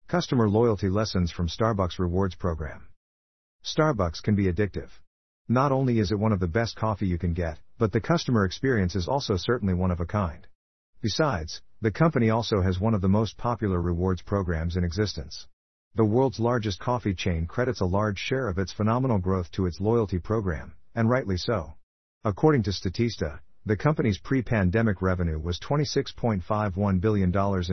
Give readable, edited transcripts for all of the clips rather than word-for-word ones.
Customer loyalty lessons from Starbucks Rewards Program. Starbucks can be addictive. Not only is it one of the best coffee you can get, but the customer experience is also certainly one of a kind. Besides, the company also has one of the most popular rewards programs in existence. The world's largest coffee chain credits a large share of its phenomenal growth to its loyalty program, and rightly so. According to Statista, the company's pre-pandemic revenue was $26.51 billion in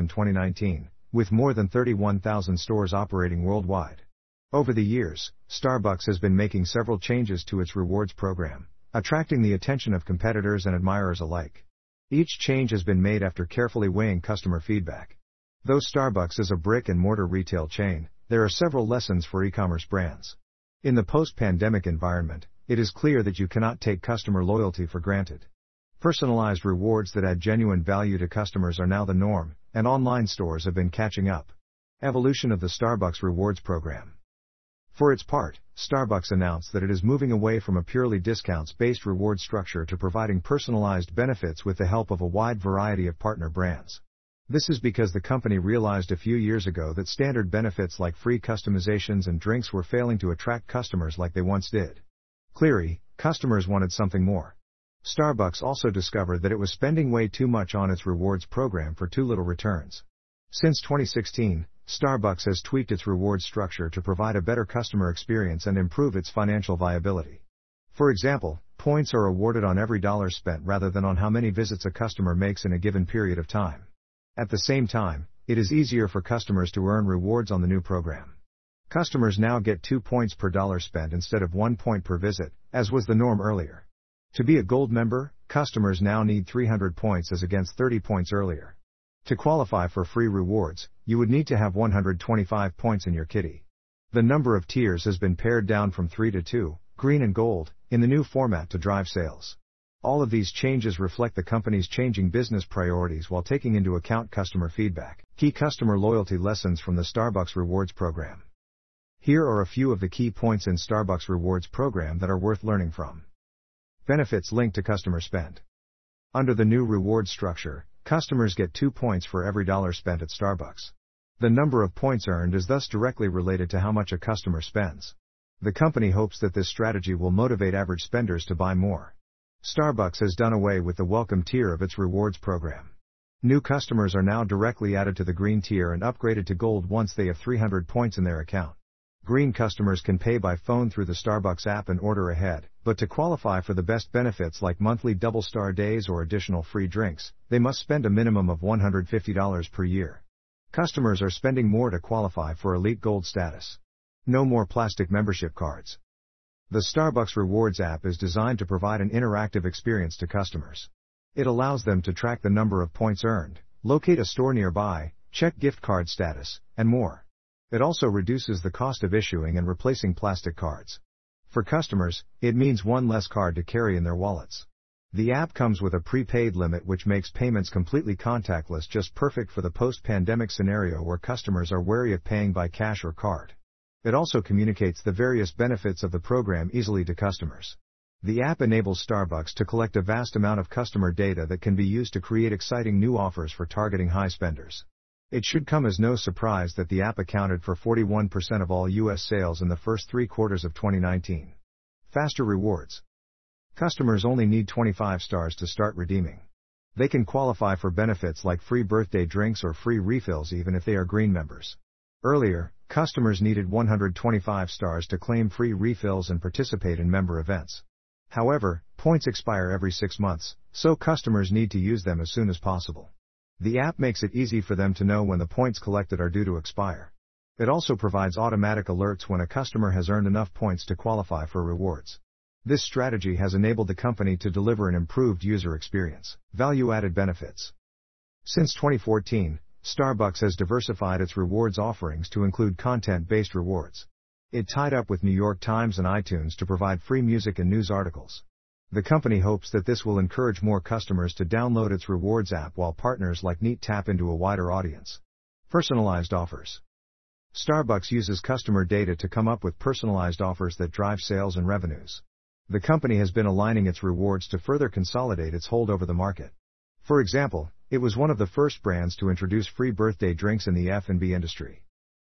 2019, with more than 31,000 stores operating worldwide. Over the years, Starbucks has been making several changes to its rewards program, attracting the attention of competitors and admirers alike. Each change has been made after carefully weighing customer feedback. Though Starbucks is a brick-and-mortar retail chain, there are several lessons for e-commerce brands. In the post-pandemic environment, it is clear that you cannot take customer loyalty for granted. Personalized rewards that add genuine value to customers are now the norm, and online stores have been catching up. Evolution of the Starbucks Rewards Program. For its part, Starbucks announced that it is moving away from a purely discounts-based reward structure to providing personalized benefits with the help of a wide variety of partner brands. This is because the company realized a few years ago that standard benefits like free customizations and drinks were failing to attract customers like they once did. Clearly, customers wanted something more. Starbucks also discovered that it was spending way too much on its rewards program for too little returns. Since 2016, Starbucks has tweaked its rewards structure to provide a better customer experience and improve its financial viability. For example, points are awarded on every dollar spent rather than on how many visits a customer makes in a given period of time. At the same time, it is easier for customers to earn rewards on the new program. Customers now get 2 points per dollar spent instead of 1 point per visit, as was the norm earlier. To be a Gold member, customers now need 300 points as against 30 points earlier. To qualify for free rewards, you would need to have 125 points in your kitty. The number of tiers has been pared down from 3 to 2, Green and Gold, in the new format to drive sales. All of these changes reflect the company's changing business priorities while taking into account customer feedback. Key customer loyalty lessons from the Starbucks Rewards Program. Here are a few of the key points in Starbucks Rewards Program that are worth learning from. Benefits linked to customer spend. Under the new reward structure, customers get 2 points for every dollar spent at Starbucks. The number of points earned is thus directly related to how much a customer spends. The company hopes that this strategy will motivate average spenders to buy more. Starbucks has done away with the welcome tier of its rewards program. New customers are now directly added to the Green tier and upgraded to Gold once they have 300 points in their account. Green customers can pay by phone through the Starbucks app and order ahead, but to qualify for the best benefits like monthly double star days or additional free drinks, they must spend a minimum of $150 per year. Customers are spending more to qualify for Elite Gold status. No more plastic membership cards. The Starbucks Rewards app is designed to provide an interactive experience to customers. It allows them to track the number of points earned, locate a store nearby, check gift card status, and more. It also reduces the cost of issuing and replacing plastic cards. For customers, it means one less card to carry in their wallets. The app comes with a prepaid limit which makes payments completely contactless, just perfect for the post-pandemic scenario where customers are wary of paying by cash or card. It also communicates the various benefits of the program easily to customers. The app enables Starbucks to collect a vast amount of customer data that can be used to create exciting new offers for targeting high spenders. It should come as no surprise that the app accounted for 41% of all U.S. sales in the first 3 quarters of 2019. Faster rewards. Customers only need 25 stars to start redeeming. They can qualify for benefits like free birthday drinks or free refills even if they are Green members. Earlier, customers needed 125 stars to claim free refills and participate in member events. However, points expire every 6 months, so customers need to use them as soon as possible. The app makes it easy for them to know when the points collected are due to expire. It also provides automatic alerts when a customer has earned enough points to qualify for rewards. This strategy has enabled the company to deliver an improved user experience. Value-added benefits. Since 2014, Starbucks has diversified its rewards offerings to include content-based rewards. It tied up with New York Times and iTunes to provide free music and news articles. The company hopes that this will encourage more customers to download its rewards app while partners like Neat tap into a wider audience. Personalized offers. Starbucks uses customer data to come up with personalized offers that drive sales and revenues. The company has been aligning its rewards to further consolidate its hold over the market. For example, it was one of the first brands to introduce free birthday drinks in the F&B industry.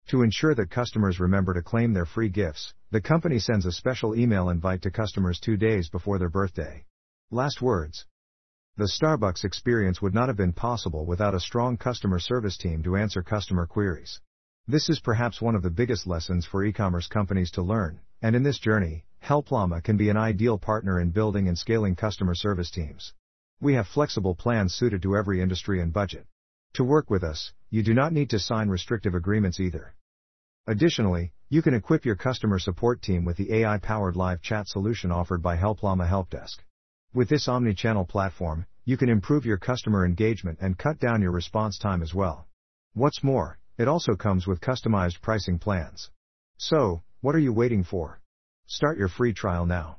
To ensure that customers remember to claim their free gifts, the company sends a special email invite to customers 2 days before their birthday. Last words. The Starbucks experience would not have been possible without a strong customer service team to answer customer queries. This is perhaps one of the biggest lessons for e-commerce companies to learn, and in this journey, Helplama can be an ideal partner in building and scaling customer service teams. We have flexible plans suited to every industry and budget. To work with us, you do not need to sign restrictive agreements either. Additionally, you can equip your customer support team with the AI-powered live chat solution offered by Helplama Helpdesk. With this omni-channel platform, you can improve your customer engagement and cut down your response time as well. What's more, it also comes with customized pricing plans. So, what are you waiting for? Start your free trial now.